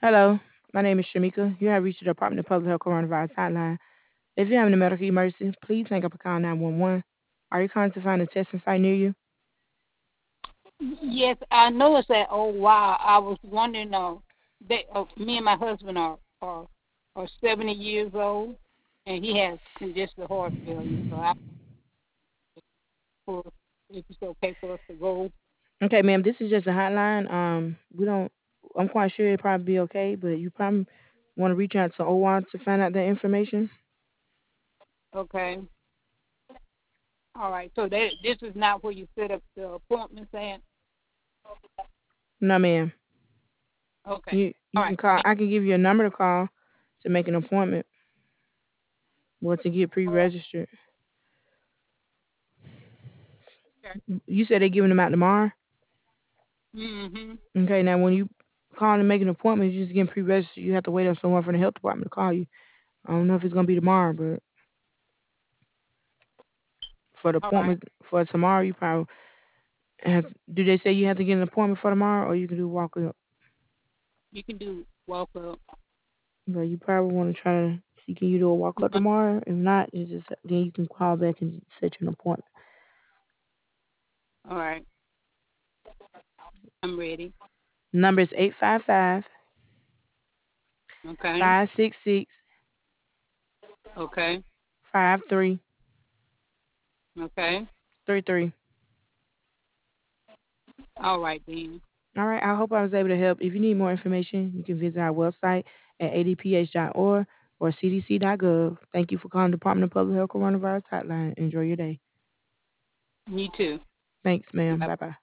Hello, my name is Shamika. You have reached the Department of Public Health Coronavirus Hotline. If you're having a medical emergency, please hang up and call 911. Are you calling to find a testing site near you? Yes, I noticed that. Oh wow, I was wondering. Me and my husband are 70 years old, and he has congestive heart failure. So for if it's okay for us to go. Okay, ma'am, this is just a hotline. We don't. I'm quite sure it'll probably be okay, but you probably want to reach out to OR to find out that information. Okay. All right. So this is not where you set up the appointments at. No, ma'am. Okay. You All can right. call. I can give you a number to call to make an appointment or to get pre-registered. Okay. You said they're giving them out tomorrow. Mhm. Okay, now when you call and make an appointment, you just getting pre-registered. You have to wait on someone from the health department to call you. I don't know if it's gonna be tomorrow, but for the All right. appointment for tomorrow, you probably have. Do they say you have to get an appointment for tomorrow, or you can do walk up? You can do walk up. But you probably want to try to see can you do a walk up tomorrow. If not, it's just then you can call back and set you an appointment. All right. I'm ready. Number is 855 Okay. 566 Okay. Okay. 5333. All right then. All right, I hope I was able to help. If you need more information, you can visit our website at adph.org or cdc.gov. Thank you for calling the Department of Public Health Coronavirus Hotline. Enjoy your day. Me too. Thanks, ma'am. Bye. Bye bye.